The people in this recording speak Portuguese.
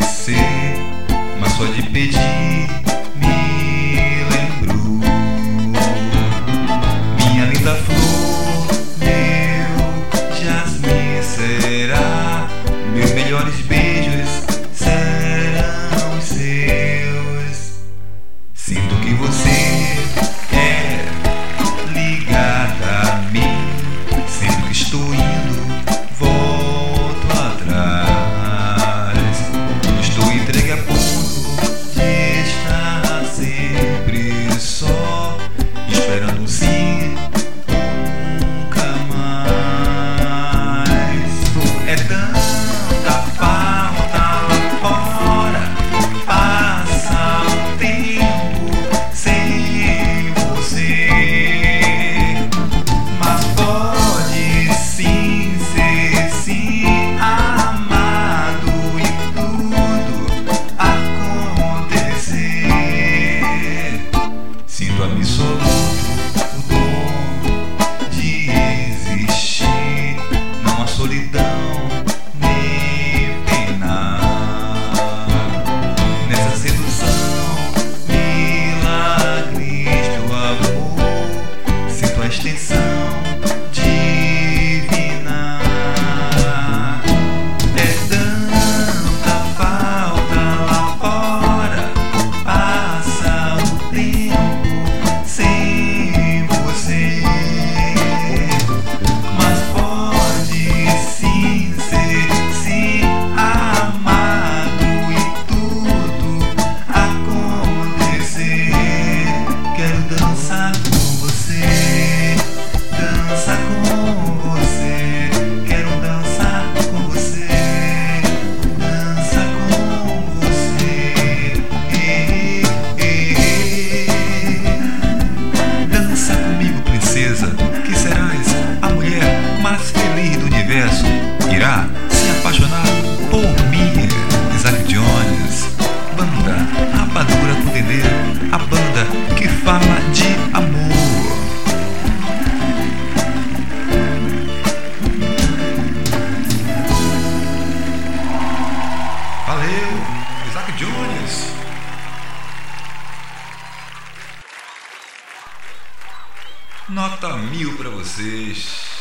esquecer, mas só de pedir me lembro. Minha linda flor, meu jasmim será, meus melhores beijos serão os seus. Sinto que você é ligada a mim, sempre que estou indo, volto atrás. Estou entregue a ponto de estar sempre só, esperando um sim, nunca mais. É tanta falta lá fora, passa o tempo sem você, mas pode sim ser sim amado e tudo acontecer. Sinto absoluto o dom de existir, não há solidão nem pena nessa sedução, milagres do amor. Sinto a extensão divina. É tanta falta lá fora, passa o tempo sem você, mas pode sim ser sim amado e tudo acontecer. Quero dançar com você, dançar com você, quero dançar com você, dançar com você. Dança comigo, princesa, que serás a mulher mais feliz do universo. Irá se apaixonar por mim. Isaac Jones, banda Rapadura com Dendê, a banda que fala de amor. Valeu, Isaac Jones. Nota 1000 pra vocês.